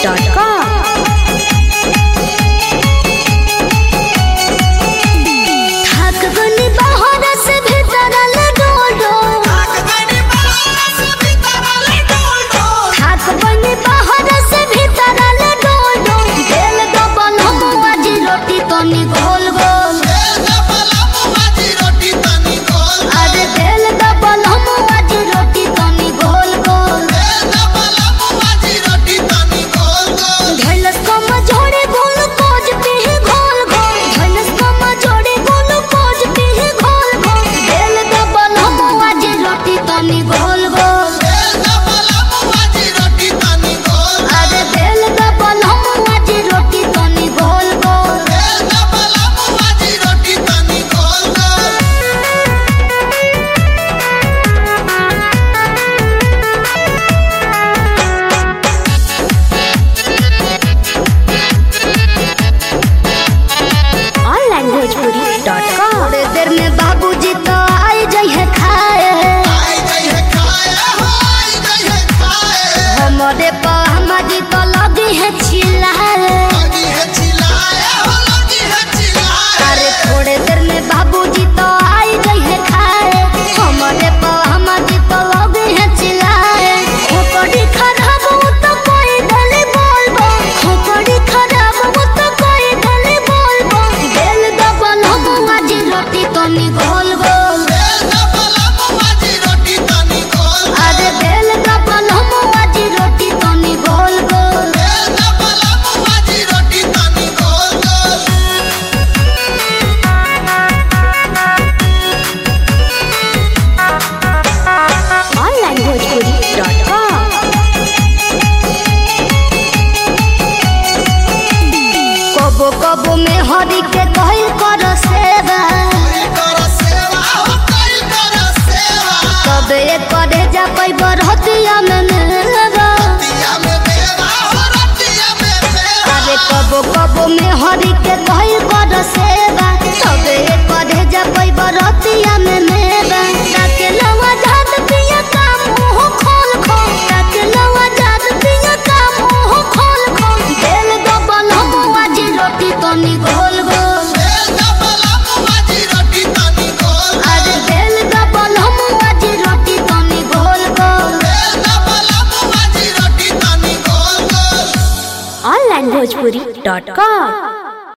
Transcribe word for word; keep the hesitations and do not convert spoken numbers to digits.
Dot com. देर में बाबूजी तो आई जाइए खाए, हमारे पहमाजी तो लगी है चिल्लाए। अरे थोड़े देर में बाबूजी तो आई जाइए खाए, हमारे पहमाजी तो लगी है चिल्लाए। खोपड़ी खराब हो तो कोई गली बोलबो, खोपड़ी खराब हो तो कोई गली बोलबो। बेल दबल हम आज रोटी तो नी गोल गोल, अरे बेल दबल हम आज रोटी तो नी गोल गोल। Online Bhojpuri dot com. कबो कबो में हरी के कहल कर सेवा, तबे करे जा पैब रहतिया में मेवा। अरे कबो कबो में हरी के कहल कर सेवा, तबे करे जा पैब रहतिया में मेवा। ताके लवा जात पिया का मुंह खोल खोल, ताके लवा जात पिया का मुंह खोल खोल। बेल दबल हम आज रोटी तो नी गोल गोल, अरे बेल दबल हम आज रोटी तो नी गोल गोल। Online Bhojpuri dot com.